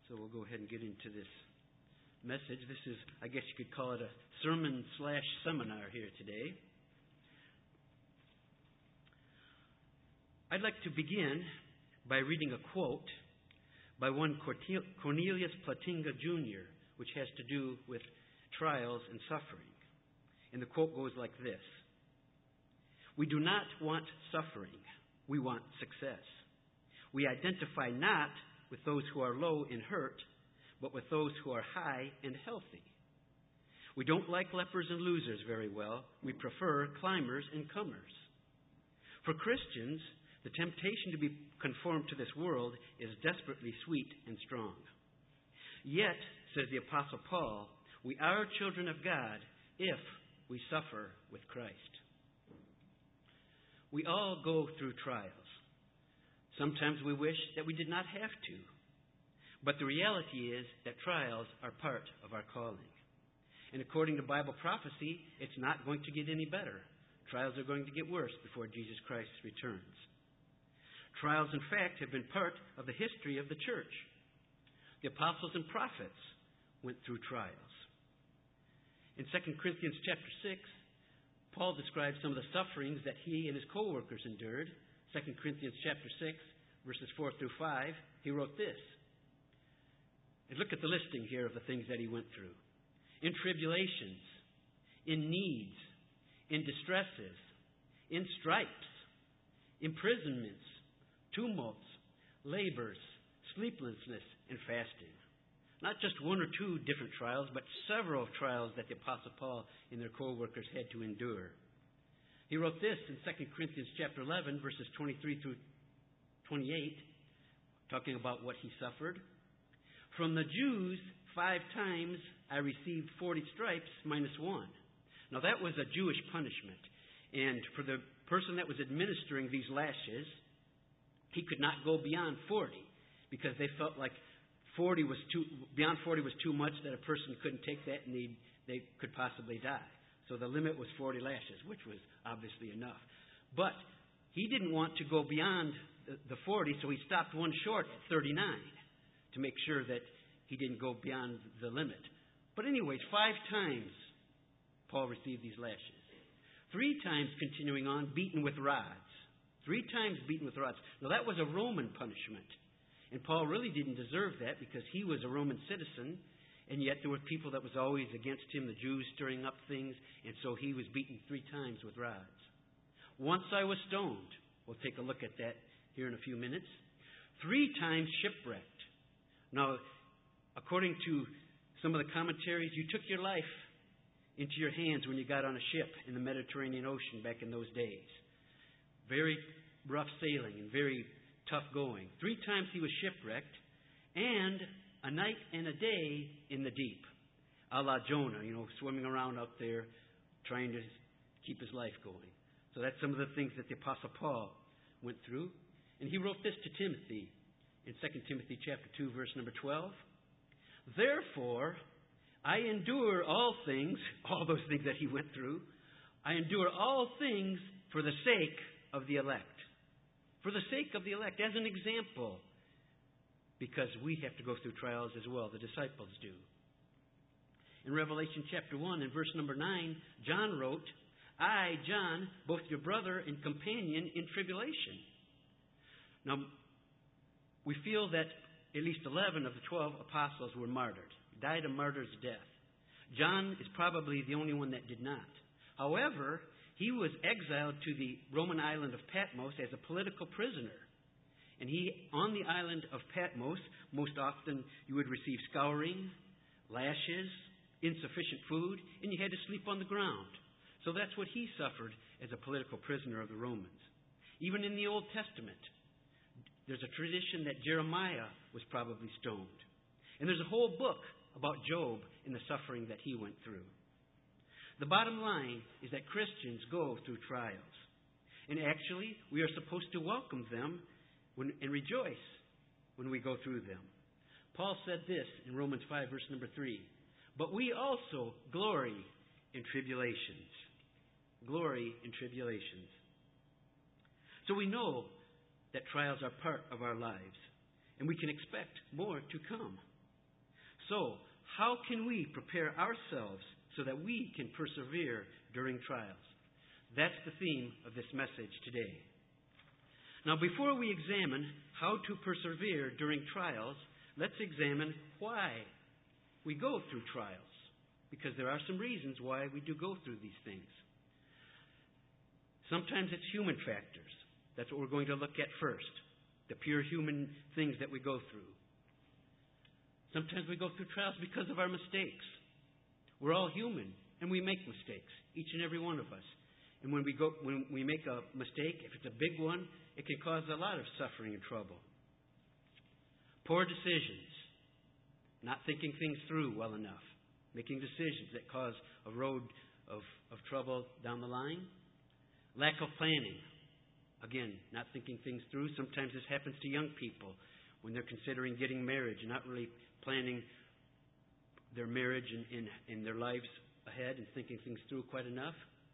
So we'll go ahead and get into this message. This is, I guess you could call it a sermon/seminar here today. I'd like to begin by reading a quote by one Cornelius Plantinga Jr., which has to do with trials and suffering. And the quote goes like this: "We do not want suffering, we want success. We identify not with those who are low and hurt, but with those who are high and healthy. We don't like lepers and losers very well. We prefer climbers and comers. For Christians, the temptation to be conformed to this world is desperately sweet and strong. Yet, says the Apostle Paul, we are children of God if we suffer with Christ." We all go through trials. Sometimes we wish that we did not have to. But the reality is that trials are part of our calling. And according to Bible prophecy, it's not going to get any better. Trials are going to get worse before Jesus Christ returns. Trials, in fact, have been part of the history of the church. The apostles and prophets went through trials. In 2 Corinthians chapter 6, Paul describes some of the sufferings that he and his co-workers endured. 2 Corinthians chapter 6, verses 4 through 5, he wrote this. And look at the listing here of the things that he went through. In tribulations, in needs, in distresses, in stripes, imprisonments, tumults, labors, sleeplessness, and fasting. Not just one or two different trials, but several trials that the Apostle Paul and their co-workers had to endure. He wrote this in 2 Corinthians chapter 11, verses 23 through 28, talking about what he suffered. "From the Jews 5 times I received 40 stripes minus 1. Now that was a Jewish punishment. And for the person that was administering these lashes, he could not go beyond 40 because they felt like beyond 40 was too much, that a person couldn't take that and they could possibly die. So the limit was 40 lashes, which was obviously enough. But he didn't want to go beyond the 40, so he stopped one short at 39 to make sure that he didn't go beyond the limit. But anyways, 5 times Paul received these lashes. 3 times, continuing on, beaten with rods. 3 times beaten with rods. Now that was a Roman punishment. And Paul really didn't deserve that because he was a Roman citizen. And yet there were people that was always against him, the Jews stirring up things, and so he was beaten 3 times with rods. Once I was stoned. We'll take a look at that here in a few minutes. 3 times shipwrecked. Now, according to some of the commentaries, you took your life into your hands when you got on a ship in the Mediterranean Ocean back in those days. Very rough sailing and very tough going. 3 times he was shipwrecked, and a night and a day in the deep, a la Jonah, swimming around out there trying to keep his life going. So that's some of the things that the Apostle Paul went through. And he wrote this to Timothy in 2 Timothy chapter 2, verse number 12. "Therefore, I endure all things," all those things that he went through, "I endure all things for the sake of the elect." For the sake of the elect, as an example. Because we have to go through trials as well. The disciples do. In Revelation chapter 1 and verse number 9, John wrote, "I, John, both your brother and companion in tribulation." Now, we feel that at least 11 of the 12 apostles were martyred, died a martyr's death. John is probably the only one that did not. However, he was exiled to the Roman island of Patmos as a political prisoner. And on the island of Patmos, most often you would receive scouring, lashes, insufficient food, and you had to sleep on the ground. So that's what he suffered as a political prisoner of the Romans. Even in the Old Testament, there's a tradition that Jeremiah was probably stoned. And there's a whole book about Job and the suffering that he went through. The bottom line is that Christians go through trials. And actually, we are supposed to welcome them and rejoice when we go through them. Paul said this in Romans 5, verse number 3. "But we also glory in tribulations." Glory in tribulations. So we know that trials are part of our lives, and we can expect more to come. So, how can we prepare ourselves so that we can persevere during trials? That's the theme of this message today. Now, before we examine how to persevere during trials, let's examine why we go through trials. Because there are some reasons why we do go through these things. Sometimes it's human factors. That's what we're going to look at first. The pure human things that we go through. Sometimes we go through trials because of our mistakes. We're all human, and we make mistakes, each and every one of us. And when we make a mistake, if it's a big one, it can cause a lot of suffering and trouble. Poor decisions, not thinking things through well enough, making decisions that cause a road of trouble down the line. Lack of planning, again, not thinking things through. Sometimes this happens to young people when they're considering getting married and not really planning their marriage and their lives ahead and thinking things through quite enough.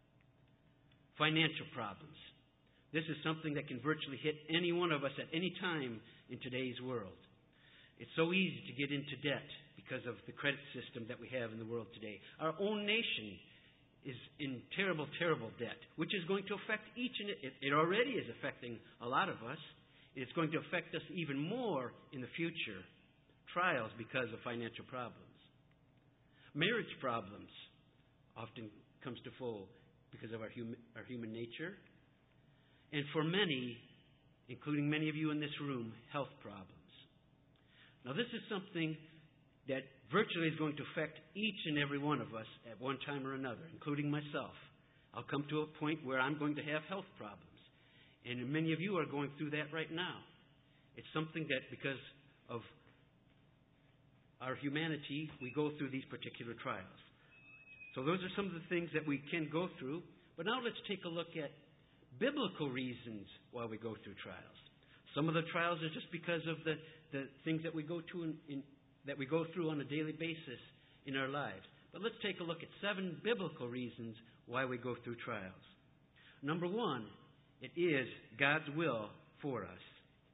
Financial problems. This is something that can virtually hit any one of us at any time in today's world. It's so easy to get into debt because of the credit system that we have in the world today. Our own nation is in terrible, terrible debt, which is going to affect it already is affecting a lot of us. It's going to affect us even more in the future. Trials because of financial problems. Marriage problems often comes to full because of our human nature. And for many, including many of you in this room, health problems. Now this is something that virtually is going to affect each and every one of us at one time or another, including myself. I'll come to a point where I'm going to have health problems. And many of you are going through that right now. It's something that because of our humanity, we go through these particular trials. So those are some of the things that we can go through. But now let's take a look at biblical reasons why we go through trials. Some of the trials are just because of the things that we go through on a daily basis in our lives. But let's take a look at 7 biblical reasons why we go through trials. Number 1, it is God's will for us.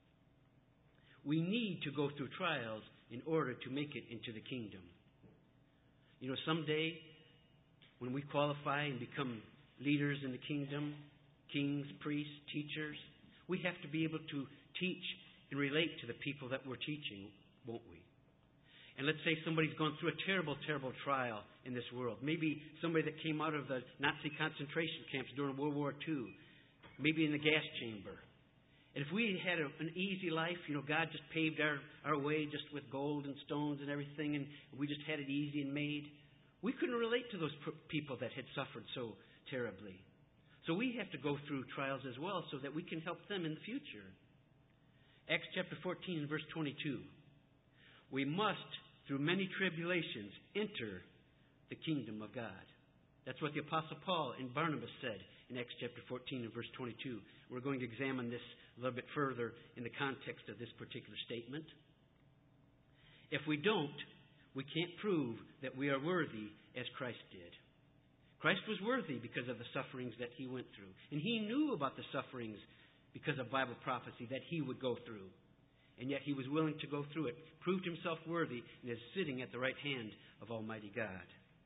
We need to go through trials in order to make it into the kingdom. You know, someday when we qualify and become leaders in the kingdom, kings, priests, teachers, we have to be able to teach and relate to the people that we're teaching, won't we? And let's say somebody's gone through a terrible, terrible trial in this world. Maybe somebody that came out of the Nazi concentration camps during World War II. Maybe in the gas chamber. And if we had an easy life, God just paved our way just with gold and stones and everything, and we just had it easy and made, we couldn't relate to those people that had suffered so terribly. So we have to go through trials as well so that we can help them in the future. Acts chapter 14, verse 22. We must, through many tribulations, enter the kingdom of God. That's what the Apostle Paul and Barnabas said in Acts chapter 14 and verse 22. We're going to examine this a little bit further in the context of this particular statement. If we don't, we can't prove that we are worthy as Christ did. Christ was worthy because of the sufferings that he went through. And he knew about the sufferings because of Bible prophecy that he would go through. And yet he was willing to go through it, proved himself worthy, and is sitting at the right hand of Almighty God.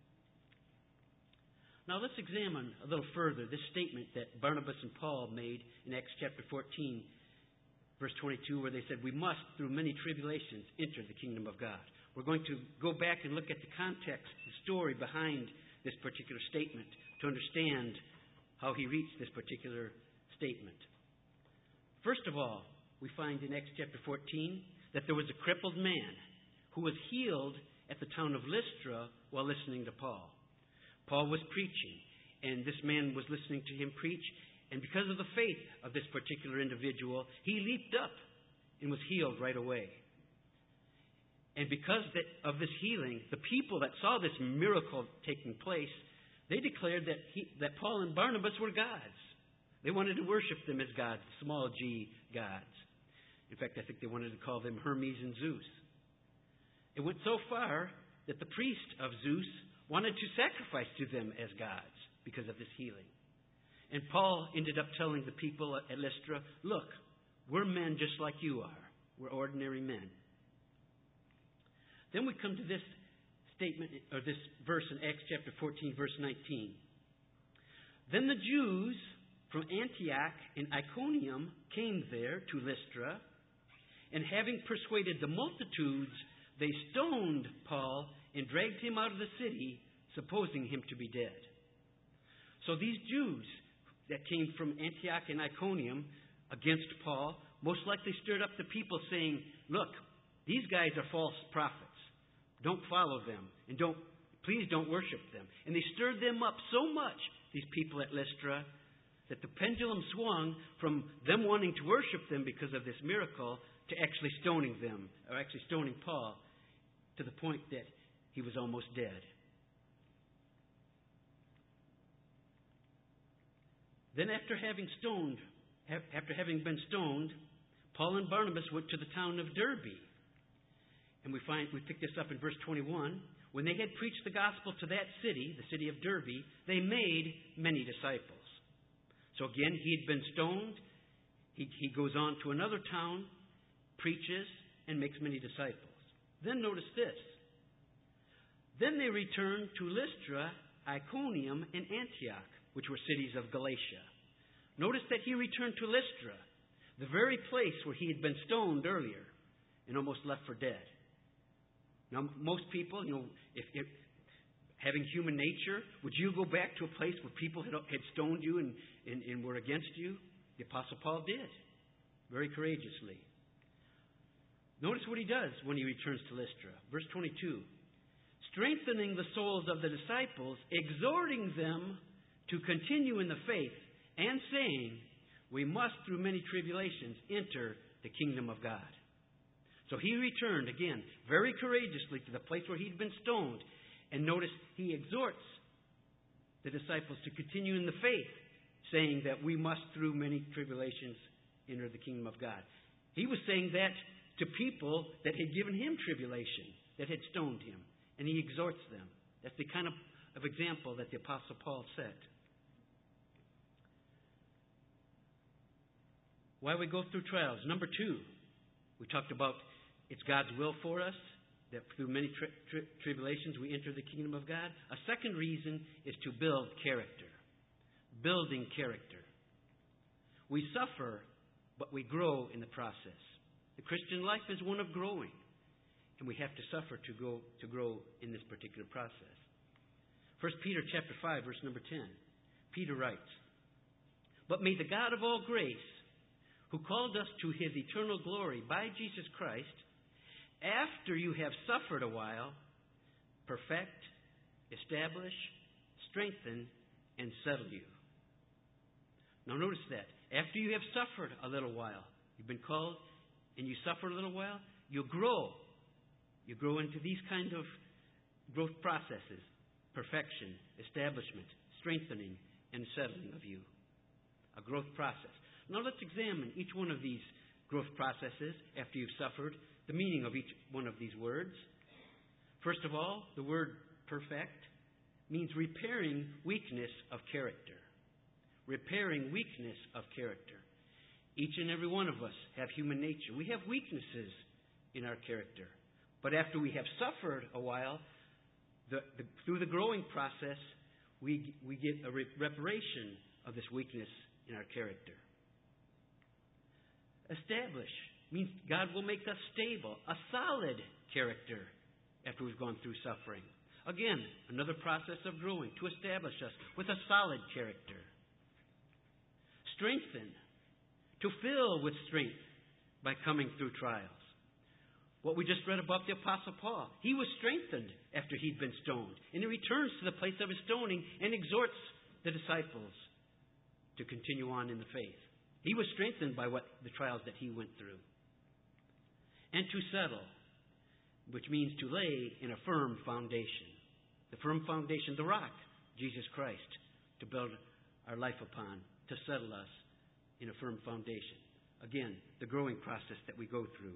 Now let's examine a little further this statement that Barnabas and Paul made in Acts chapter 14, verse 22, where they said, we must, through many tribulations, enter the kingdom of God. We're going to go back and look at the context, the story behind this particular statement to understand how he reached this particular statement. First of all, we find in Acts chapter 14 that there was a crippled man who was healed at the town of Lystra while listening to Paul. Paul was preaching, and this man was listening to him preach, and because of the faith of this particular individual, he leaped up and was healed right away. And because of this healing, the people that saw this miracle taking place, they declared that Paul and Barnabas were gods. They wanted to worship them as gods, small g gods. In fact, I think they wanted to call them Hermes and Zeus. It went so far that the priest of Zeus wanted to sacrifice to them as gods because of this healing. And Paul ended up telling the people at Lystra, look, we're men just like you are. We're ordinary men. Then we come to this statement, or this verse in Acts chapter 14, verse 19. Then the Jews from Antioch and Iconium came there to Lystra, and having persuaded the multitudes, they stoned Paul and dragged him out of the city, supposing him to be dead. So these Jews that came from Antioch and Iconium against Paul most likely stirred up the people, saying, "Look, these guys are false prophets. Don't follow them, and please don't worship them." And they stirred them up so much, these people at Lystra, that the pendulum swung from them wanting to worship them because of this miracle to actually stoning them, or actually stoning Paul, to the point that he was almost dead. Then after having been stoned, Paul and Barnabas went to the town of Derbe. And we pick this up in verse 21. When they had preached the gospel to that city, the city of Derbe, they made many disciples. So again, he had been stoned. He goes on to another town, preaches, and makes many disciples. Then notice this. Then they returned to Lystra, Iconium, and Antioch, which were cities of Galatia. Notice that he returned to Lystra, the very place where he had been stoned earlier and almost left for dead. Now, most people, if having human nature, would you go back to a place where people had stoned you and were against you? The Apostle Paul did, very courageously. Notice what he does when he returns to Lystra. Verse 22. Strengthening the souls of the disciples, exhorting them to continue in the faith, and saying, we must through many tribulations enter the kingdom of God. So he returned again very courageously to the place where he'd been stoned. And notice he exhorts the disciples to continue in the faith, saying that we must through many tribulations enter the kingdom of God. He was saying that to people that had given him tribulation, that had stoned him. And he exhorts them. That's the kind of example that the Apostle Paul set. Why we go through trials. Number 2, we talked about it's God's will for us that through many tribulations we enter the kingdom of God. A second reason is to build character. Building character. We suffer, but we grow in the process. The Christian life is one of growing. And we have to suffer to grow in this particular process. 1 Peter chapter 5, verse number 10. Peter writes, "But may the God of all grace, who called us to his eternal glory by Jesus Christ, after you have suffered a while, perfect, establish, strengthen, and settle you." Now notice that. After you have suffered a little while, you've been called, and you suffer a little while, you'll grow. You grow into these kind of growth processes: perfection, establishment, strengthening, and settling of you. A growth process. Now let's examine each one of these growth processes after you've suffered, the meaning of each one of these words. First of all, the word perfect means repairing weakness of character. Repairing weakness of character. Each and every one of us have human nature. We have weaknesses in our character. But after we have suffered a while, through the growing process, we get a reparation of this weakness in our character. Establish means God will make us stable, a solid character after we've gone through suffering. Again, another process of growing to establish us with a solid character. Strengthen, to fill with strength by coming through trials. What we just read about the Apostle Paul. He was strengthened after he'd been stoned. And he returns to the place of his stoning and exhorts the disciples to continue on in the faith. He was strengthened by the trials that he went through. And to settle, which means to lay in a firm foundation. The firm foundation, the rock, Jesus Christ, to build our life upon, to settle us in a firm foundation. Again, the growing process that we go through.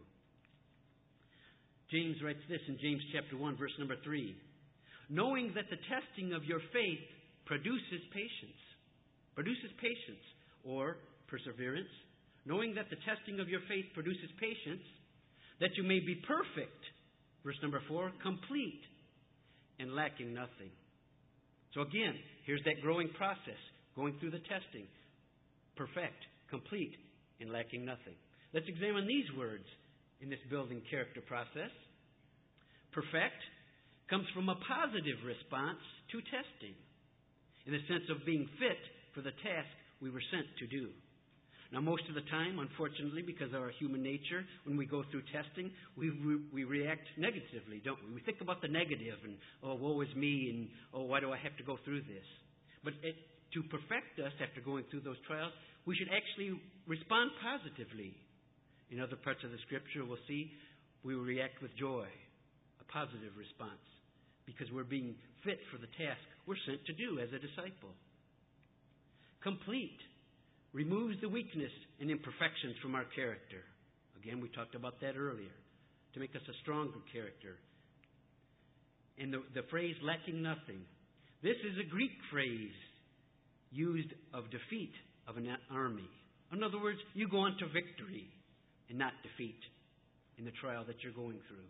James writes this in James chapter 1, verse number 3. Knowing that the testing of your faith produces patience. Produces patience or perseverance. Knowing that the testing of your faith produces patience, that you may be perfect, Verse number 4, complete and lacking nothing. So again, here's that growing process, going through the testing. Perfect, complete, and lacking nothing. Let's examine these words in this building character process. Perfect comes from a positive response to testing, in the sense of being fit for the task we were sent to do. Now, most of the time, unfortunately, because of our human nature, when we go through testing, we react negatively, don't we? We think about the negative and, oh, woe is me, and, oh, why do I have to go through this? But to perfect us after going through those trials, we should actually respond positively. In other parts of the Scripture, we'll see we will react with joy, a positive response, because we're being fit for the task we're sent to do as a disciple. Complete removes the weakness and imperfections from our character. Again, we talked about that earlier, to make us a stronger character. And the phrase lacking nothing, this is a Greek phrase used of defeat of an army. In other words, you go on to victory and not defeat in the trial that you're going through.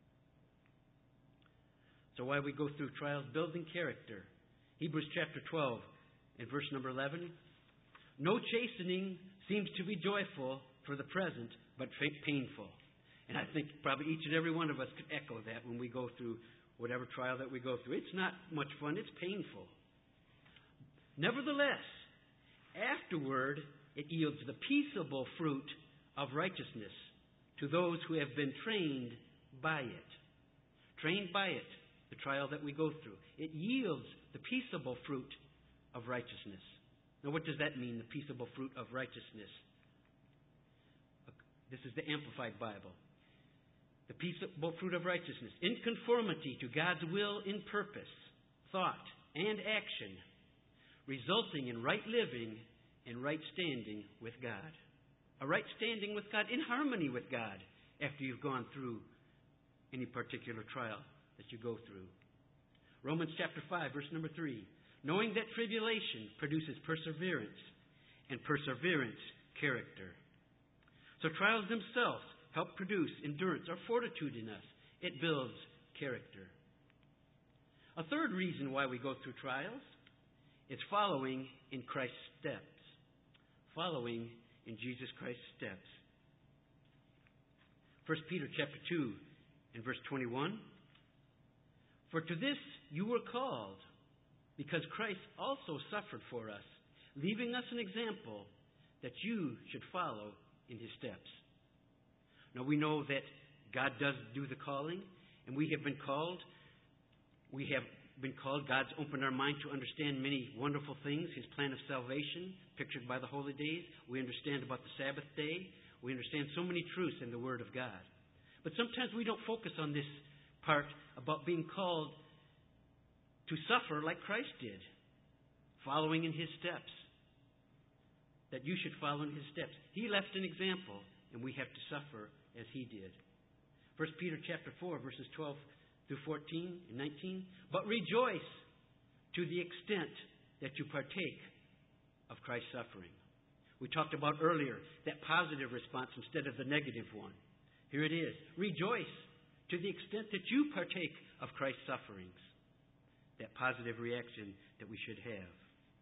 So while we go through trials, building character, Hebrews chapter 12 and verse number 11, no chastening seems to be joyful for the present, but painful. And I think probably each and every one of us could echo that when we go through whatever trial that we go through. It's not much fun, it's painful. Nevertheless, afterward, it yields the peaceable fruit of righteousness to those who have been trained by it. Trained by it, the trial that we go through. It yields the peaceable fruit of righteousness. Now, what does that mean, the peaceable fruit of righteousness? This is the Amplified Bible. The peaceable fruit of righteousness, in conformity to God's will in purpose, thought, and action, resulting in right living and right standing with God. A right standing with God, in harmony with God, after you've gone through any particular trial that you go through. Romans chapter 5, verse number 3. Knowing that tribulation produces perseverance, and perseverance, character. So trials themselves help produce endurance or fortitude in us. It builds character. A third reason why we go through trials is following in Christ's steps. Following in Jesus Christ's steps. 1 Peter chapter 2 and verse 21. For to this you were called, because Christ also suffered for us, leaving us an example that you should follow in his steps. Now we know that God does do the calling, and we have been called. We have been called. God's opened our mind to understand many wonderful things. His plan of salvation, pictured by the holy days. We understand about the Sabbath day. We understand so many truths in the Word of God. But sometimes we don't focus on this part about being called to suffer like Christ did, following in his steps. That you should follow in his steps. He left an example, and we have to suffer as he did. 1 Peter chapter 4, verses 12 through 14 and 19. But rejoice to the extent that you partake of Christ's suffering. We talked about earlier that positive response instead of the negative one. Here it is. Rejoice to the extent that you partake of Christ's sufferings. That positive reaction that we should have.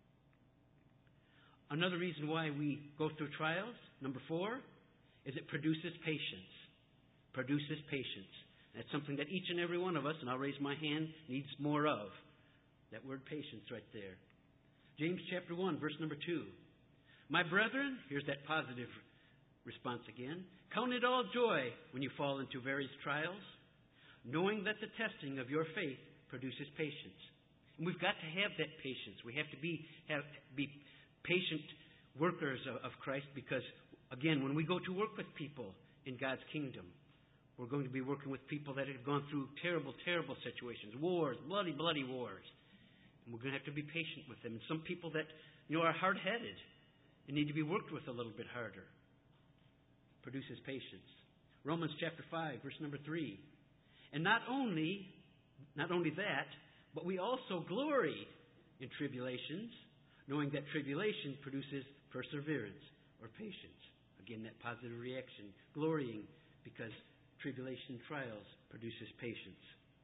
Another reason why we go through trials, number 4, is it produces patience. Produces patience. That's something that each and every one of us, and I'll raise my hand, needs more of. That word patience right there. James chapter 1, verse number 2. My brethren, here's that positive response again. Count it all joy when you fall into various trials, knowing that the testing of your faith produces patience. And we've got to have that patience. We have to be patient workers of Christ because, again, when we go to work with people in God's kingdom, we're going to be working with people that have gone through terrible, terrible situations, wars, bloody, bloody wars. And we're going to have to be patient with them. And some people that, are hard-headed and need to be worked with a little bit harder. Produces patience. Romans chapter 5, verse number 3. And not only that, but we also glory in tribulations, knowing that tribulation produces perseverance or patience. Again, that positive reaction, glorying because tribulation, trials produces patience.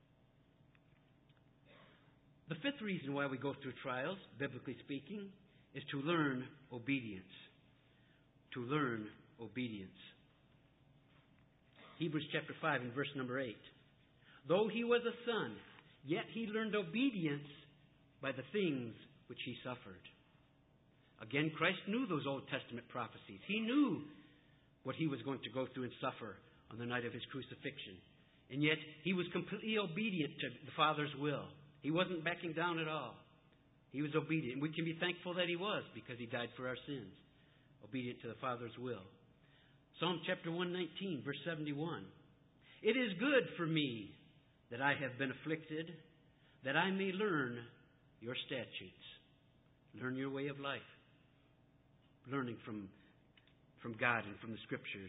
The fifth reason why we go through trials, biblically speaking, is to learn obedience. To learn obedience. Hebrews chapter 5 and verse number 8. Though he was a son, yet he learned obedience by the things which he suffered. Again, Christ knew those Old Testament prophecies. He knew what he was going to go through and suffer on the night of his crucifixion. And yet, he was completely obedient to the Father's will. He wasn't backing down at all. He was obedient. We can be thankful that he was, because he died for our sins. Obedient to the Father's will. Psalm chapter 119, verse 71. It is good for me that I have been afflicted, that I may learn your statutes. Learn your way of life. Learning from God and from the Scriptures.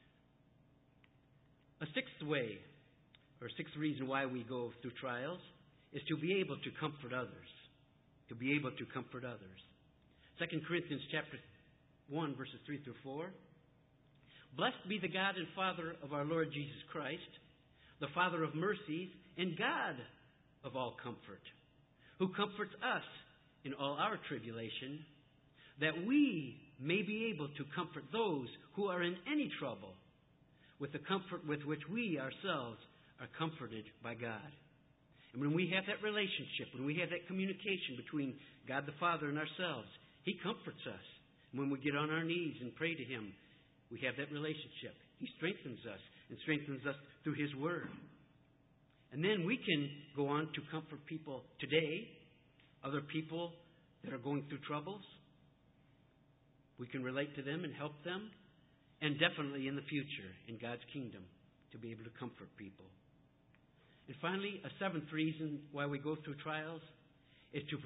A sixth way, or sixth reason why we go through trials, is to be able to comfort others. To be able to comfort others. 2 Corinthians chapter 1, verses 3 through 4. Blessed be the God and Father of our Lord Jesus Christ, the Father of mercies and God of all comfort, who comforts us in all our tribulation, that we may be able to comfort those who are in any trouble with the comfort with which we ourselves are comforted by God. And when we have that relationship, when we have that communication between God the Father and ourselves, He comforts us. And when we get on our knees and pray to Him, we have that relationship. He strengthens us and strengthens us through His Word. And then we can go on to comfort people today, other people that are going through troubles. We can relate to them and help them. And definitely in the future, in God's kingdom, to be able to comfort people. And finally, a seventh reason why we go through trials is to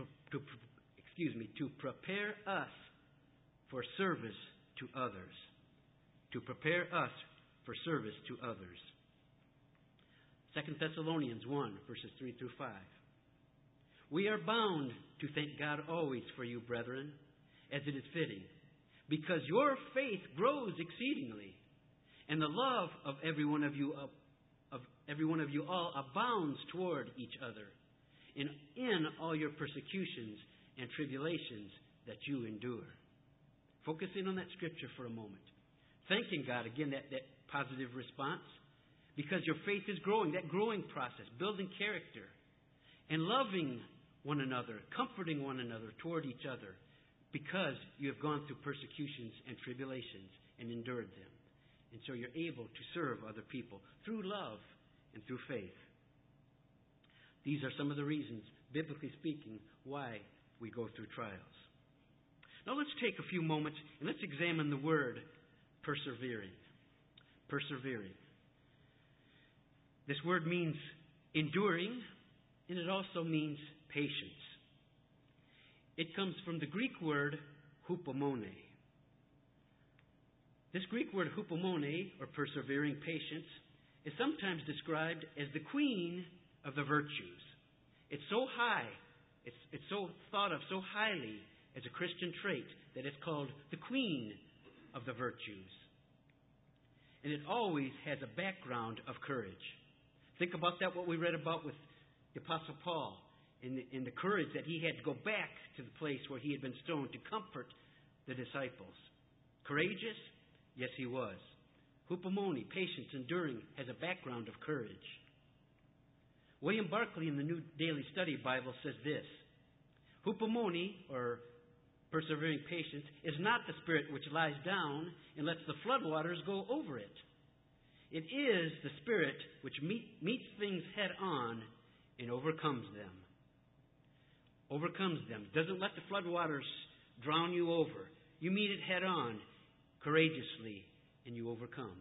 prepare us for service to others. To prepare us for service to others. 2 Thessalonians 1, verses 3 through 5. We are bound to thank God always for you, brethren, as it is fitting, because your faith grows exceedingly, and the love of every one of you all abounds toward each other, in all your persecutions and tribulations that you endure. Focusing on that scripture for a moment. Thanking God, again, that positive response, because your faith is growing, that growing process, building character, and loving one another, comforting one another toward each other, because you have gone through persecutions and tribulations and endured them. And so you're able to serve other people through love and through faith. These are some of the reasons, biblically speaking, why we go through trials. Now let's take a few moments and let's examine the word persevering. Persevering. This word means enduring, and it also means patience. It comes from the Greek word hupomone. This Greek word hupomone, or persevering patience, is sometimes described as the queen of the virtues. It's so high, it's so thought of so highly as a Christian trait that it's called the queen of the virtues. And it always has a background of courage. Think about that, what we read about with the Apostle Paul, in the courage that he had to go back to the place where he had been stoned to comfort the disciples. Courageous? Yes, he was. Hupomone, patience, enduring, has a background of courage. William Barclay in the New Daily Study Bible says this: Hupomone, or persevering patience, is not the spirit which lies down and lets the floodwaters go over it. It is the spirit which meets things head on and overcomes them. Overcomes them. Doesn't let the floodwaters drown you over. You meet it head on, courageously, and you overcome.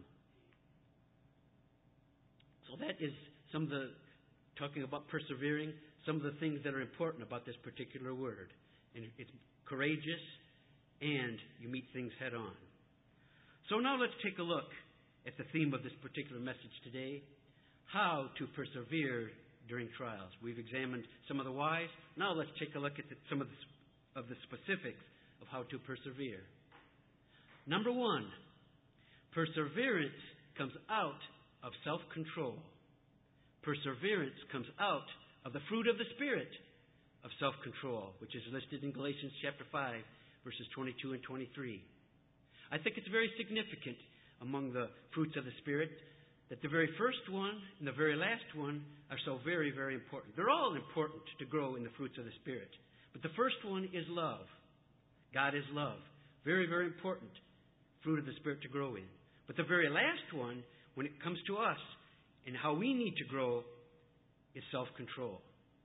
So that is some of the, talking about persevering, some of the things that are important about this particular word. And it's courageous, and you meet things head on. So now let's take a look at the theme of this particular message today: how to persevere during trials. We've examined some of the whys. Now let's take a look at some of the specifics of how to persevere. Number one, perseverance comes out of self-control. Perseverance comes out of the fruit of the Spirit of self-control, which is listed in Galatians chapter 5, verses 22 and 23. I think it's very significant among the fruits of the Spirit that the very first one and the very last one are so very, very important. They're all important to grow in the fruits of the Spirit. But the first one is love. God is love. Very, very important fruit of the Spirit to grow in. But the very last one, when it comes to us and how we need to grow, is self-control.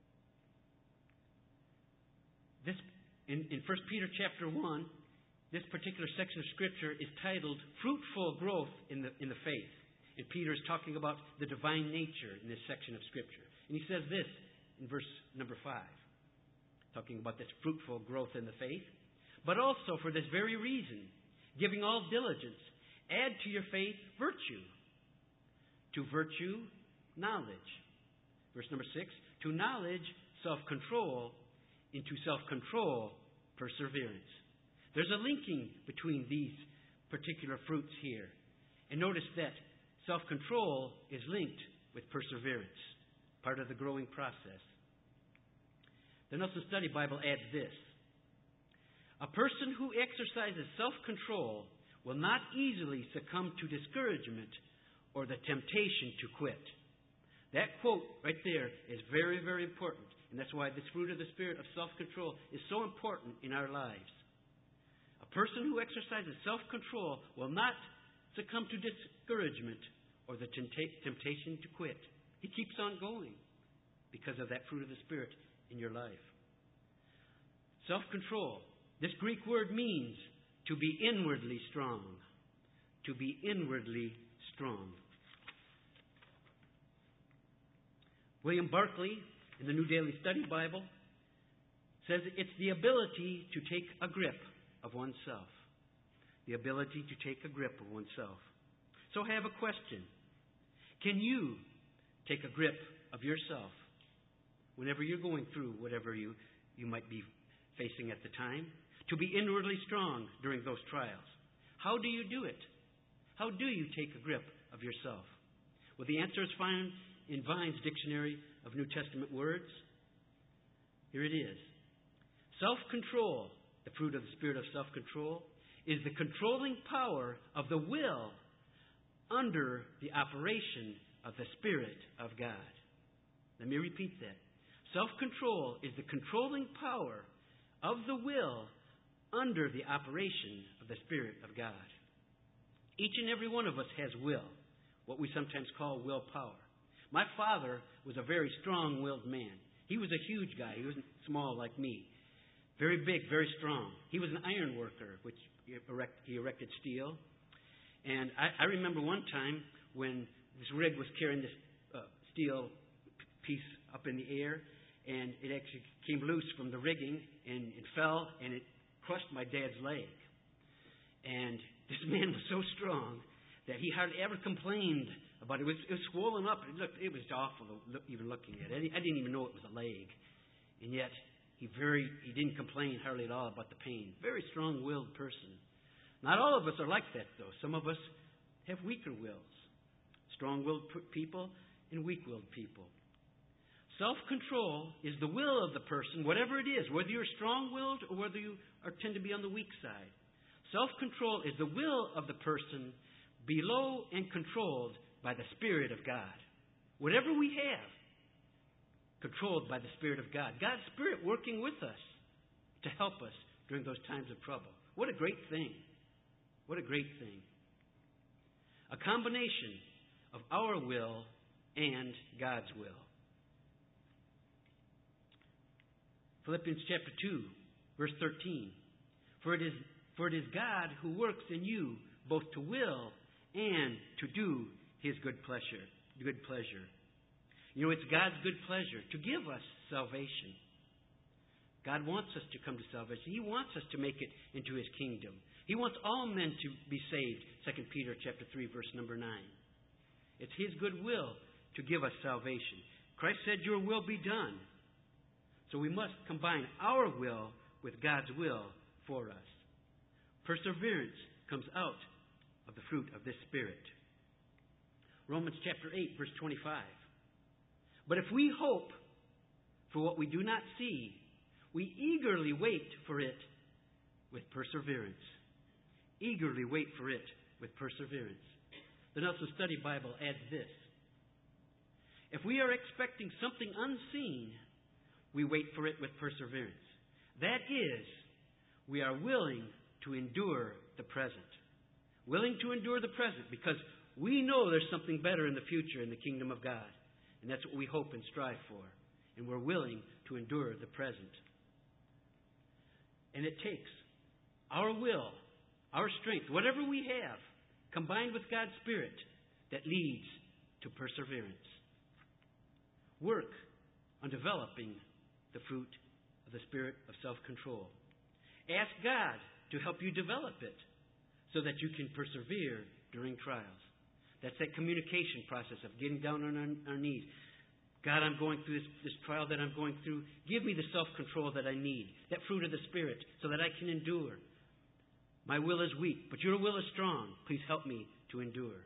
This in 1 Peter chapter 1, this particular section of Scripture is titled Fruitful Growth in the Faith. And Peter is talking about the divine nature in this section of Scripture. And he says this in verse number 5, talking about this fruitful growth in the faith. But also for this very reason, giving all diligence, add to your faith virtue. To virtue, knowledge. Verse number 6, to knowledge, self-control. Into self-control, perseverance. There's a linking between these particular fruits here. And notice that self-control is linked with perseverance, part of the growing process. The Nelson Study Bible adds this. A person who exercises self-control will not easily succumb to discouragement or the temptation to quit. That quote right there is very, very important. And that's why this fruit of the Spirit of self-control is so important in our lives. A person who exercises self-control will not succumb to discouragement or the temptation to quit. He keeps on going because of that fruit of the Spirit in your life. Self-control. This Greek word means to be inwardly strong. To be inwardly strong. William Barclay, in the New Daily Study Bible, says it's the ability to take a grip of oneself. The ability to take a grip of oneself. So I have a question. Can you take a grip of yourself whenever you're going through whatever you might be facing at the time? To be inwardly strong during those trials. How do you do it? How do you take a grip of yourself? Well, the answer is found in Vine's Dictionary of New Testament Words. Here it is. Self-control, the fruit of the Spirit of self-control, is the controlling power of the will under the operation of the Spirit of God. Let me repeat that. Self-control is the controlling power of the will under the operation of the Spirit of God. Each and every one of us has will, what we sometimes call willpower. My father was a very strong-willed man. He was a huge guy. He wasn't small like me. Very big, very strong. He was an iron worker, which he erected steel. And I remember one time when this rig was carrying this steel piece up in the air, and it actually came loose from the rigging, and it fell, and it crushed my dad's leg. And this man was so strong that he hardly ever complained about it. It was swollen up. It was awful even looking at it. I didn't even know it was a leg. And yet, he didn't complain hardly at all about the pain. Very strong-willed person. Not all of us are like that, though. Some of us have weaker wills. Strong-willed people and weak-willed people. Self-control is the will of the person, whatever it is, whether you're strong-willed or whether you tend to be on the weak side. Self-control is the will of the person below and controlled by the Spirit of God. Whatever we have, controlled by the Spirit of God. God's Spirit working with us to help us during those times of trouble. What a great thing. What a great thing. A combination of our will and God's will. Philippians chapter 2, verse 13. For it is God who works in you both to will and to do His good pleasure. You know, it's God's good pleasure to give us salvation. God wants us to come to salvation. He wants us to make it into His kingdom. He wants all men to be saved. 2 Peter chapter 3, verse number 9. It's His good will to give us salvation. Christ said, "Your will be done." So we must combine our will with God's will for us. Perseverance comes out of the fruit of this Spirit. Romans chapter 8, verse 25. But if we hope for what we do not see, we eagerly wait for it with perseverance. Eagerly wait for it with perseverance. The Nelson Study Bible adds this. If we are expecting something unseen, we wait for it with perseverance. That is, we are willing to endure the present. Willing to endure the present because we know there's something better in the future in the kingdom of God. And that's what we hope and strive for. And we're willing to endure the present. And it takes our will, our strength, whatever we have, combined with God's Spirit, that leads to perseverance. Work on developing the fruit of the spirit of self-control. Ask God to help you develop it so that you can persevere during trials. That's that communication process of getting down on our knees. God, I'm going through this trial that I'm going through. Give me the self-control that I need, that fruit of the Spirit, so that I can endure. My will is weak, but your will is strong. Please help me to endure.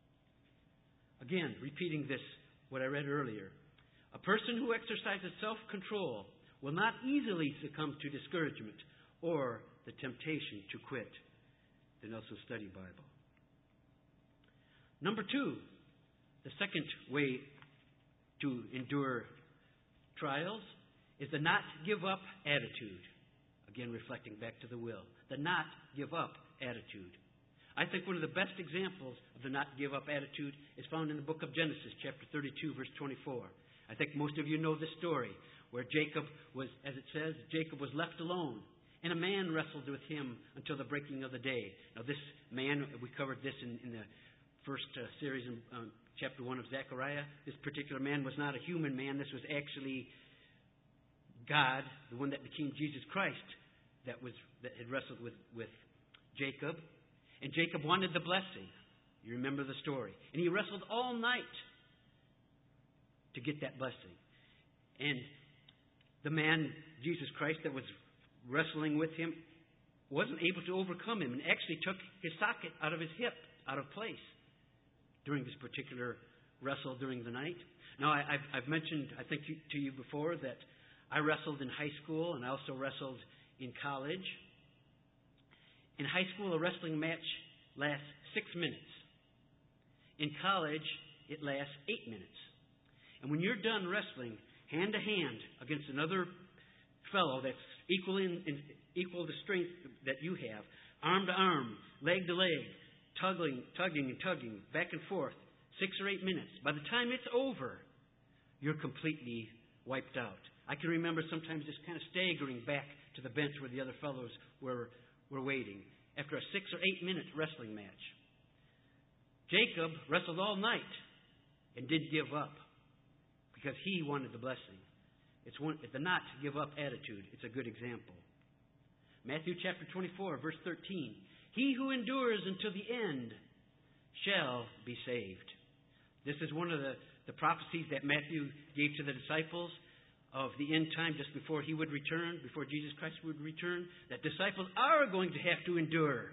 Again, repeating this, what I read earlier. A person who exercises self-control will not easily succumb to discouragement or the temptation to quit. The Nelson Study Bible. Number 2, the second way to endure trials is the not give up attitude. Again, reflecting back to the will. The not give up attitude. I think one of the best examples of the not give up attitude is found in the book of Genesis, chapter 32, verse 24. I think most of you know this story where Jacob was, as it says, Jacob was left alone. And a man wrestled with him until the breaking of the day. Now this man, we covered this in the first series in chapter 1 of Zechariah. This particular man was not a human man. This was actually God, the one that became Jesus Christ, that had wrestled with Jacob. And Jacob wanted the blessing. You remember the story. And he wrestled all night to get that blessing. And the man, Jesus Christ, that was wrestling with him, wasn't able to overcome him and actually took his socket out of his hip, out of place, during this particular wrestle during the night. Now, I've mentioned, I think, to you before that I wrestled in high school and I also wrestled in college. In high school, a wrestling match lasts 6 minutes. In college, it lasts 8 minutes. And when you're done wrestling hand to hand against another fellow that's equal the strength that you have, arm to arm, leg to leg, tugging and tugging, back and forth, 6 or 8 minutes. By the time it's over, you're completely wiped out. I can remember sometimes just kind of staggering back to the bench where the other fellows were waiting after a 6 or 8 minute wrestling match. Jacob wrestled all night and didn't give up because he wanted the blessing. It's the not give up attitude. It's a good example. Matthew chapter 24, verse 13. He who endures until the end shall be saved. This is one of the prophecies that Matthew gave to the disciples of the end time just before he would return, before Jesus Christ would return, that disciples are going to have to endure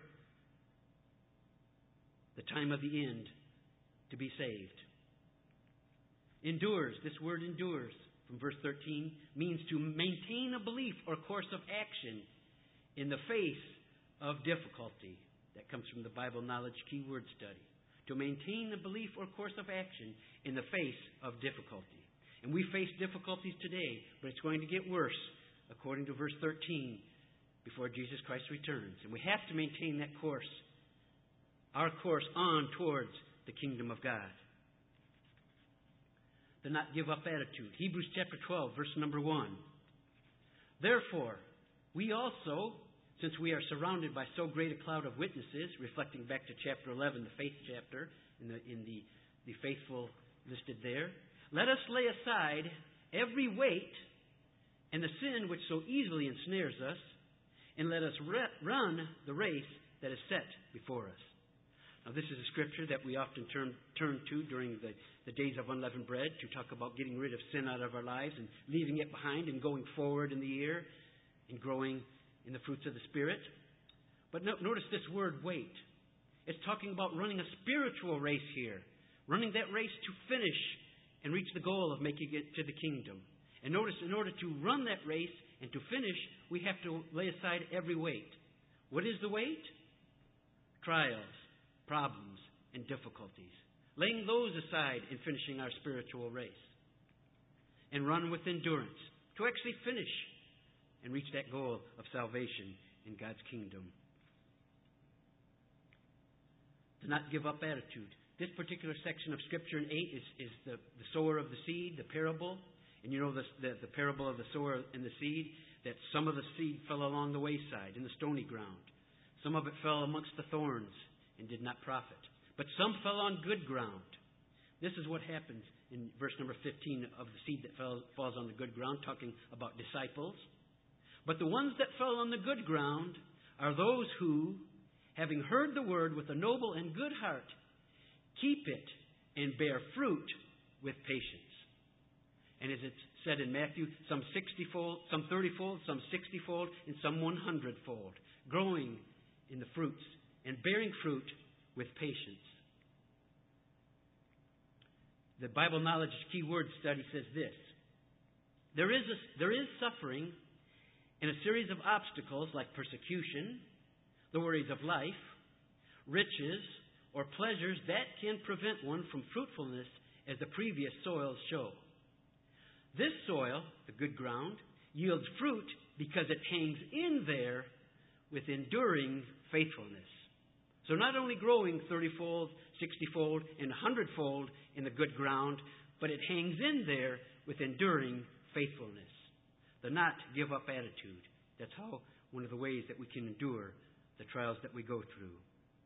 the time of the end to be saved. Endures, this word endures, from verse 13, means to maintain a belief or course of action in the face of difficulty. That comes from the Bible Knowledge Keyword Study. To maintain a belief or course of action in the face of difficulty. And we face difficulties today, but it's going to get worse, according to verse 13, before Jesus Christ returns. And we have to maintain that course, our course on towards the kingdom of God. The not give up attitude. Hebrews chapter 12, verse number 1. Therefore, we also, since we are surrounded by so great a cloud of witnesses, reflecting back to chapter 11, the faith chapter, in the faithful listed there, let us lay aside every weight and the sin which so easily ensnares us, and let us run the race that is set before us. Now, this is a scripture that we often turn to during the days of unleavened bread to talk about getting rid of sin out of our lives and leaving it behind and going forward in the year and growing in the fruits of the Spirit. But notice this word, wait. It's talking about running a spiritual race here. running that race to finish and reach the goal of making it to the kingdom. And notice, in order to run that race and to finish, we have to lay aside every weight. What is the weight? Trials, problems, and difficulties. Laying those aside in finishing our spiritual race. And run with endurance to actually finish and reach that goal of salvation in God's kingdom. The not give up attitude. This particular section of Scripture in 8 is the sower of the seed, the parable. And you know the parable of the sower and the seed, that some of the seed fell along the wayside in the stony ground. Some of it fell amongst the thorns and did not profit. But some fell on good ground. This is what happens in verse number 15 of the seed that falls on the good ground, talking about disciples. But the ones that fell on the good ground are those who, having heard the word with a noble and good heart, keep it and bear fruit with patience. And as it's said in Matthew, some 60-fold, some 30-fold, some 60-fold, and some 100-fold, growing in the fruits and bearing fruit with patience. The Bible Knowledge Keyword Study says this: there is suffering and a series of obstacles like persecution, the worries of life, riches, or pleasures that can prevent one from fruitfulness, as the previous soils show. This soil, the good ground, yields fruit because it hangs in there with enduring faithfulness. So not only growing 30-fold, 60-fold, and 100-fold in the good ground, but it hangs in there with enduring faithfulness. The not give up attitude. That's how one of the ways that we can endure the trials that we go through.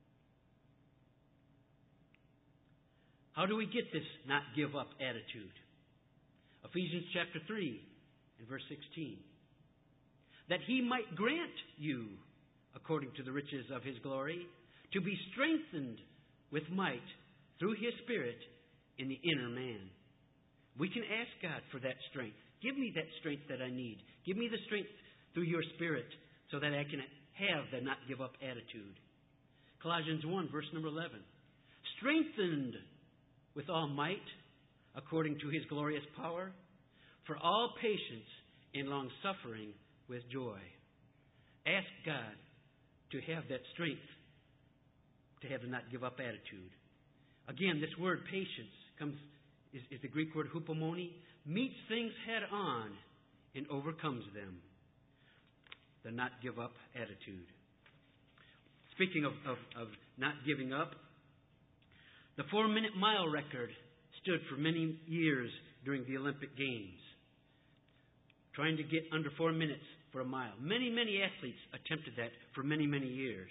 How do we get this not give up attitude? Ephesians chapter 3 and verse 16. That He might grant you, according to the riches of His glory, to be strengthened with might through His Spirit in the inner man. We can ask God for that strength. Give me that strength that I need. Give me the strength through Your Spirit so that I can have the not give up attitude. Colossians 1 verse number 11. Strengthened with all might according to His glorious power, for all patience and long suffering with joy. Ask God to have that strength, to have the not give up attitude. Again, this word patience is the Greek word hupomone, meets things head on and overcomes them. The not give up attitude. Speaking of not giving up, the 4-minute mile record stood for many years during the Olympic Games, trying to get under 4 minutes for a mile. Many athletes attempted that for many years.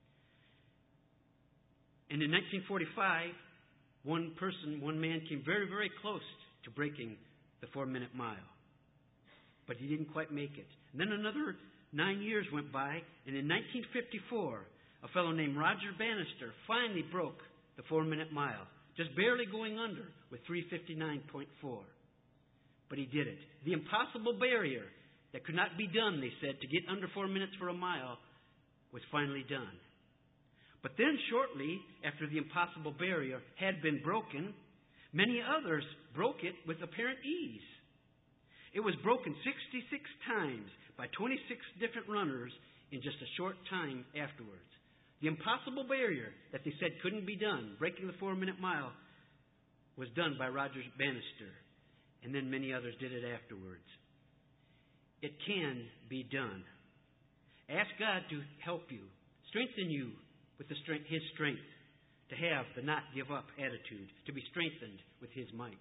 And in 1945, one man came very close to breaking the 4-minute mile. But he didn't quite make it. And then another 9 years went by, and in 1954, a fellow named Roger Bannister finally broke the 4-minute mile, just barely going under with 3:59.4. But he did it. The impossible barrier that could not be done, they said, to get under 4 minutes for a mile was finally done. But then shortly after the impossible barrier had been broken, many others broke it with apparent ease. It was broken 66 times by 26 different runners in just a short time afterwards. The impossible barrier that they said couldn't be done, breaking the 4-minute mile, was done by Roger Bannister. And then many others did it afterwards. It can be done. Ask God to help you, strengthen you with His strength, to have the not give up attitude, to be strengthened with His might.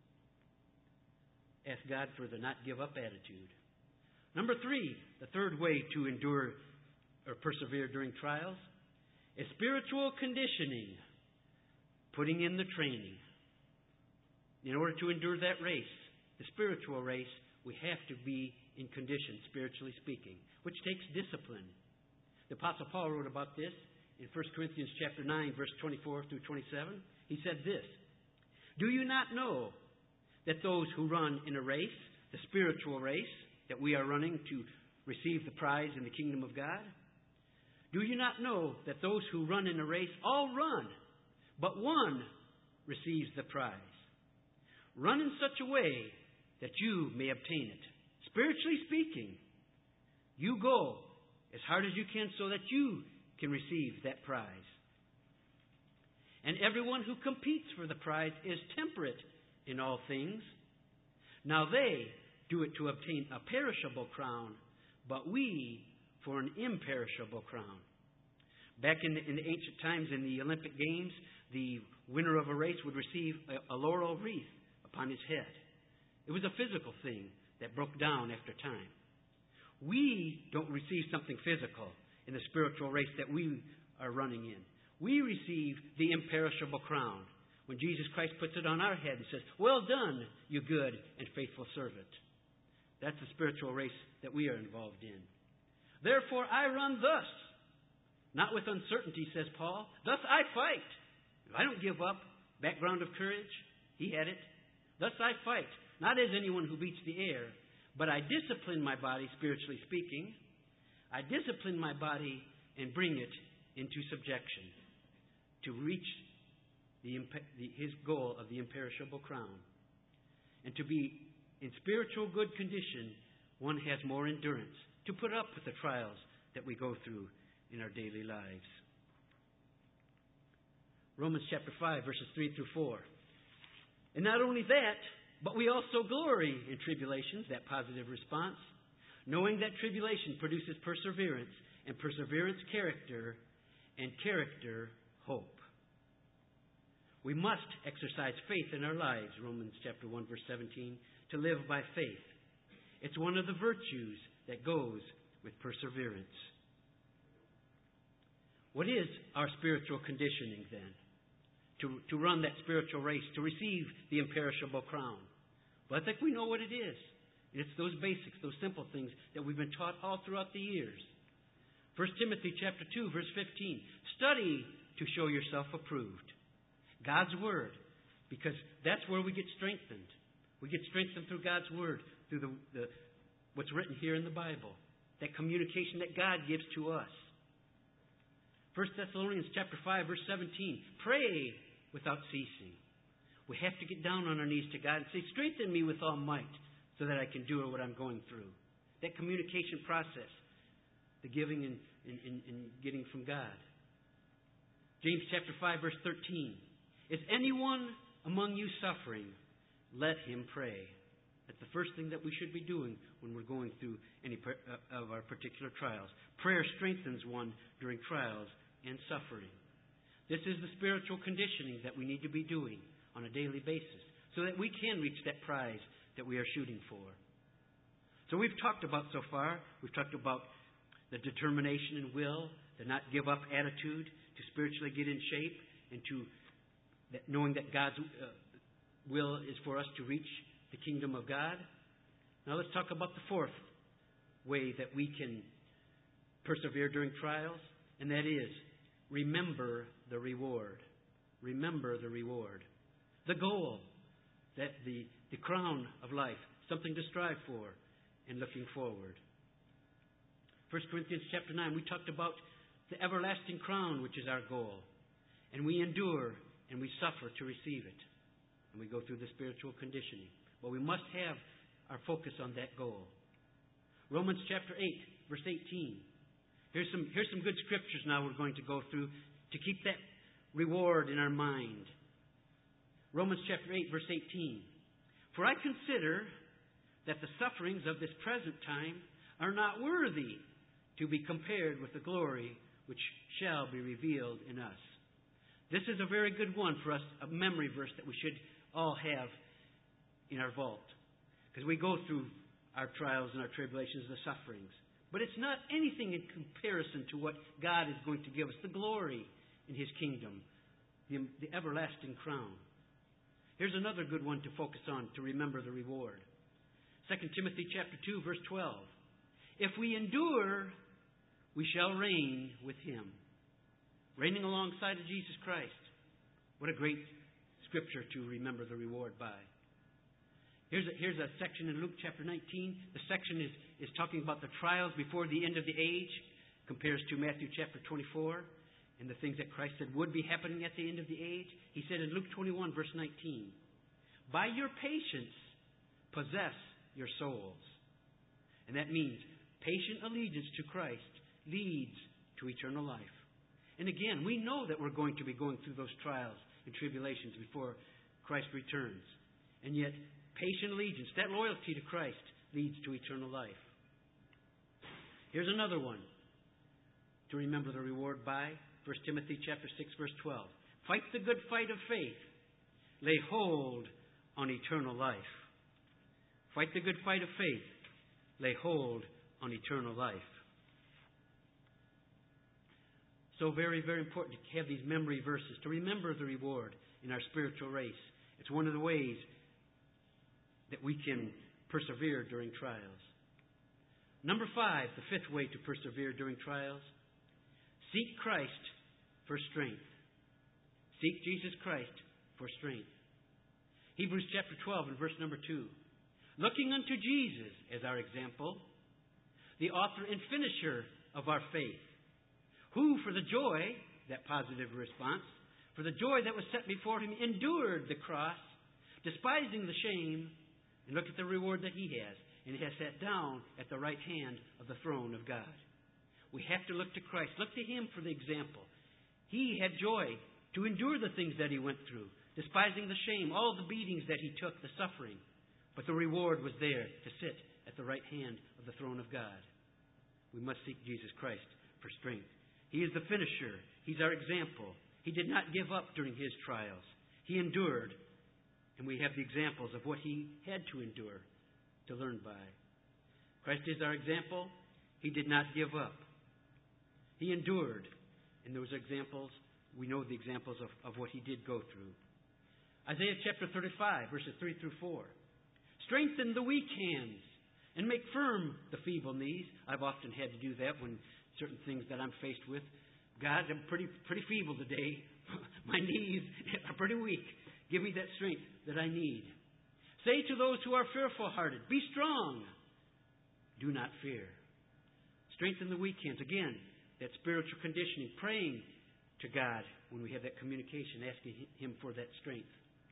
Ask God for the not give up attitude. Number 3, the third way to endure or persevere during trials is spiritual conditioning, putting in the training. In order to endure that race, the spiritual race, we have to be in condition, spiritually speaking, which takes discipline. The Apostle Paul wrote about this in 1 Corinthians chapter 9, verse 24 through 27. He said this: Do you not know that those who run in a race, the spiritual race that we are running to receive the prize in the kingdom of God, do you not know that those who run in a race all run, but one receives the prize. Run in such a way that you may obtain it. Spiritually speaking, you go as hard as you can so that you can receive that prize. And everyone who competes for the prize is temperate in all things. Now they do it to obtain a perishable crown, but we for an imperishable crown. Back in the ancient times in the Olympic Games, the winner of a race would receive a laurel wreath upon his head. It was a physical thing that broke down after time. We don't receive something physical in the spiritual race that we are running in. We receive the imperishable crown when Jesus Christ puts it on our head and says, "Well done, you good and faithful servant." That's the spiritual race that we are involved in. Therefore I run thus, not with uncertainty, says Paul. Thus I fight. I don't give up. Background of courage, he had it. Thus I fight, not as anyone who beats the air, but I discipline my body, spiritually speaking. I discipline my body and bring it into subjection to reach his goal of the imperishable crown. And to be in spiritual good condition, one has more endurance to put up with the trials that we go through in our daily lives. Romans chapter 5, verses 3 through 4. And not only that, but we also glory in tribulations, that positive response, knowing that tribulation produces perseverance, and perseverance character, and character hope. We must exercise faith in our lives, Romans chapter 1, verse 17, to live by faith. It's one of the virtues that goes with perseverance. What is our spiritual conditioning then? To run that spiritual race, to receive the imperishable crown. Well, I think we know what it is. It's those basics, those simple things that we've been taught all throughout the years. 1 Timothy chapter 2, verse 15. Study to show yourself approved. God's Word. Because that's where we get strengthened. We get strengthened through God's Word, through what's written here in the Bible. That communication that God gives to us. 1 Thessalonians chapter 5, verse 17. Pray without ceasing. We have to get down on our knees to God and say, "Strengthen me with all might so that I can do what I'm going through." That communication process, the giving and getting from God. James chapter 5, verse 13. Is anyone among you suffering? Let him pray. That's the first thing that we should be doing when we're going through any of our particular trials. Prayer strengthens one during trials and suffering. This is the spiritual conditioning that we need to be doing on a daily basis so that we can reach that prize that we are shooting for. So we've talked about so far, we've talked about the determination and will, the not give up attitude, to spiritually get in shape, and to knowing that God's will is for us to reach the kingdom of God. Now let's talk about the fourth way that we can persevere during trials, and that is remember the reward. Remember the reward. The goal, that the crown of life, something to strive for and looking forward. 1 Corinthians chapter 9, we talked about the everlasting crown, which is our goal. And we endure and we suffer to receive it. And we go through the spiritual conditioning. But we must have our focus on that goal. Romans chapter 8, verse 18. Here's some good scriptures now we're going to go through to keep that reward in our mind. Romans chapter 8, verse 18. For I consider that the sufferings of this present time are not worthy to be compared with the glory which shall be revealed in us. This is a very good one for us, a memory verse that we should all have in our vault. Because we go through our trials and our tribulations, the sufferings. But it's not anything in comparison to what God is going to give us, the glory in His kingdom, the everlasting crown. Here's another good one to focus on, to remember the reward. 2 Timothy chapter 2, verse 12. If we endure, we shall reign with Him. Reigning alongside of Jesus Christ. What a great scripture to remember the reward by. Here's a section in Luke chapter 19. The section is talking about the trials before the end of the age. Compares to Matthew chapter 24. and the things that Christ said would be happening at the end of the age, He said in Luke 21, verse 19, by your patience possess your souls. And that means patient allegiance to Christ leads to eternal life. And again, we know that we're going to be going through those trials and tribulations before Christ returns. And yet, patient allegiance, that loyalty to Christ, leads to eternal life. Here's another one to remember the reward by. 1 Timothy chapter 6, verse 12. Fight the good fight of faith. Lay hold on eternal life. Fight the good fight of faith. Lay hold on eternal life. So very, very important to have these memory verses, to remember the reward in our spiritual race. It's one of the ways that we can persevere during trials. Number 5, the fifth way to persevere during trials. Seek Christ for strength. Seek Jesus Christ for strength. Hebrews chapter 12 and verse number 2. Looking unto Jesus as our example, the author and finisher of our faith, who for the joy, that positive response, for the joy that was set before him, endured the cross, despising the shame, and look at the reward that he has, and he has sat down at the right hand of the throne of God. We have to look to Christ. Look to Him for the example. He had joy to endure the things that He went through, despising the shame, all the beatings that He took, the suffering. But the reward was there to sit at the right hand of the throne of God. We must seek Jesus Christ for strength. He is the finisher. He's our example. He did not give up during His trials. He endured. And we have the examples of what He had to endure to learn by. Christ is our example. He did not give up. He endured. And those examples, we know the examples of what He did go through. Isaiah chapter 35, verses 3 through 4. Strengthen the weak hands and make firm the feeble knees. I've often had to do that when certain things that I'm faced with. God, I'm pretty feeble today. My knees are pretty weak. Give me that strength that I need. Say to those who are fearful-hearted, be strong. Do not fear. Strengthen the weak hands. Again, that spiritual conditioning, praying to God when we have that communication, asking Him for that strength.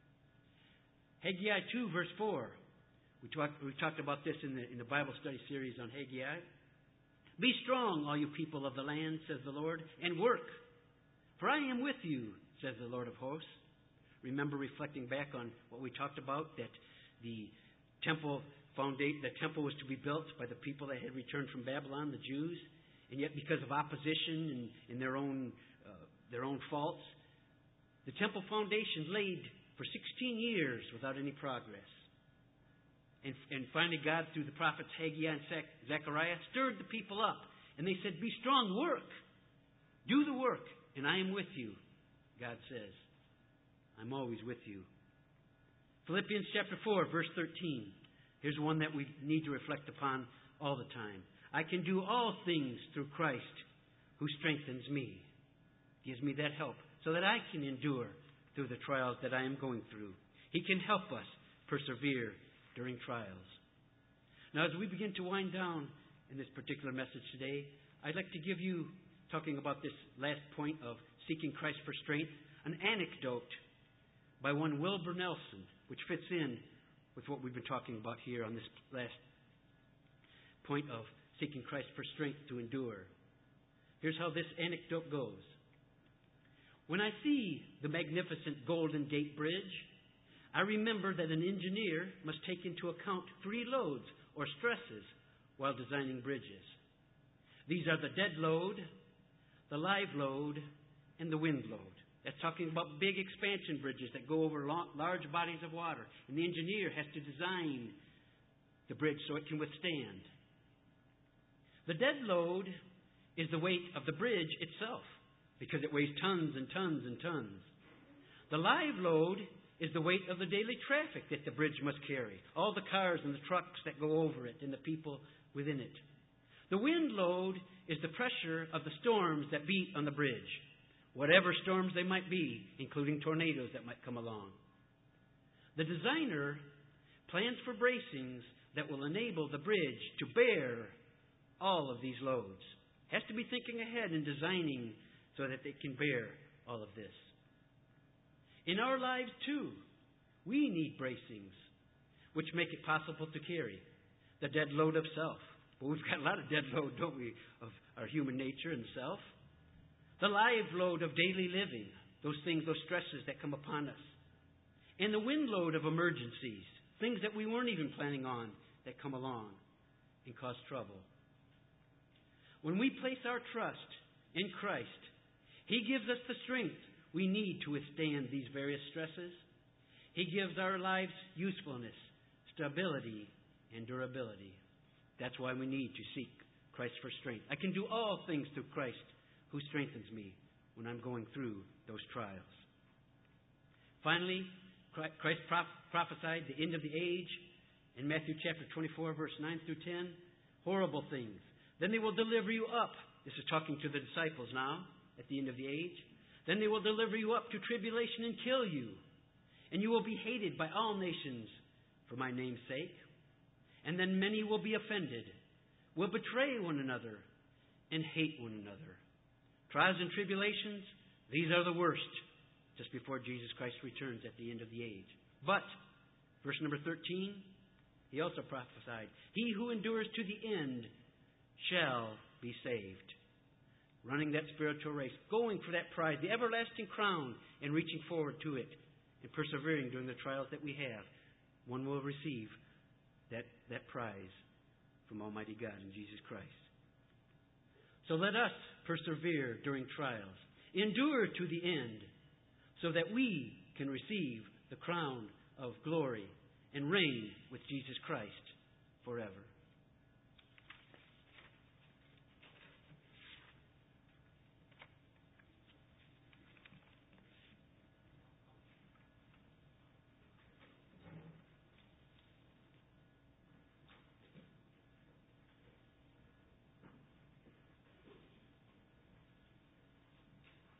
Haggai 2, verse 4. We talked about this in the Bible study series on Haggai. Be strong, all you people of the land, says the Lord, and work. For I am with you, says the Lord of hosts. Remember reflecting back on what we talked about, that the temple was to be built by the people that had returned from Babylon, the Jews, and yet because of opposition and their own faults, the temple foundation laid for 16 years without any progress. And finally God, through the prophets Haggai and Zechariah, stirred the people up. And they said, be strong, work. Do the work, and I am with you, God says. I'm always with you. Philippians chapter 4, verse 13. Here's one that we need to reflect upon all the time. I can do all things through Christ who strengthens me. Gives me that help so that I can endure through the trials that I am going through. He can help us persevere during trials. Now, as we begin to wind down in this particular message today, I'd like to give you, talking about this last point of seeking Christ for strength, an anecdote by one Wilbur Nelson, which fits in with what we've been talking about here on this last point of seeking Christ for strength to endure. Here's how this anecdote goes. When I see the magnificent Golden Gate Bridge, I remember that an engineer must take into account 3 loads or stresses while designing bridges. These are the dead load, the live load, and the wind load. That's talking about big expansion bridges that go over large bodies of water. And the engineer has to design the bridge so it can withstand. The dead load is the weight of the bridge itself, because it weighs tons and tons and tons. The live load is the weight of the daily traffic that the bridge must carry. All the cars and the trucks that go over it and the people within it. The wind load is the pressure of the storms that beat on the bridge. Whatever storms they might be, including tornadoes that might come along. The designer plans for bracings that will enable the bridge to bear all of these loads. Has to be thinking ahead and designing so that they can bear all of this. In our lives, too, we need bracings, which make it possible to carry the dead load of self. Well, we've got a lot of dead load, don't we, of our human nature and self. The live load of daily living, those things, those stresses that come upon us. And the wind load of emergencies, things that we weren't even planning on that come along and cause trouble. When we place our trust in Christ, He gives us the strength we need to withstand these various stresses. He gives our lives usefulness, stability, and durability. That's why we need to seek Christ for strength. I can do all things through Christ who strengthens me when I'm going through those trials. Finally, Christ prophesied the end of the age in Matthew chapter 24, verse 9 through 10. Horrible things. Then they will deliver you up. This is talking to the disciples now at the end of the age. Then they will deliver you up to tribulation and kill you. And you will be hated by all nations for my name's sake. And then many will be offended, will betray one another, and hate one another. Trials and tribulations, these are the worst, just before Jesus Christ returns at the end of the age. But, verse number 13, He also prophesied, He who endures to the end shall be saved. Running that spiritual race, going for that prize, the everlasting crown, and reaching forward to it, and persevering during the trials that we have. One will receive that prize from Almighty God in Jesus Christ. So let us persevere during trials, endure to the end, so that we can receive the crown of glory and reign with Jesus Christ forever.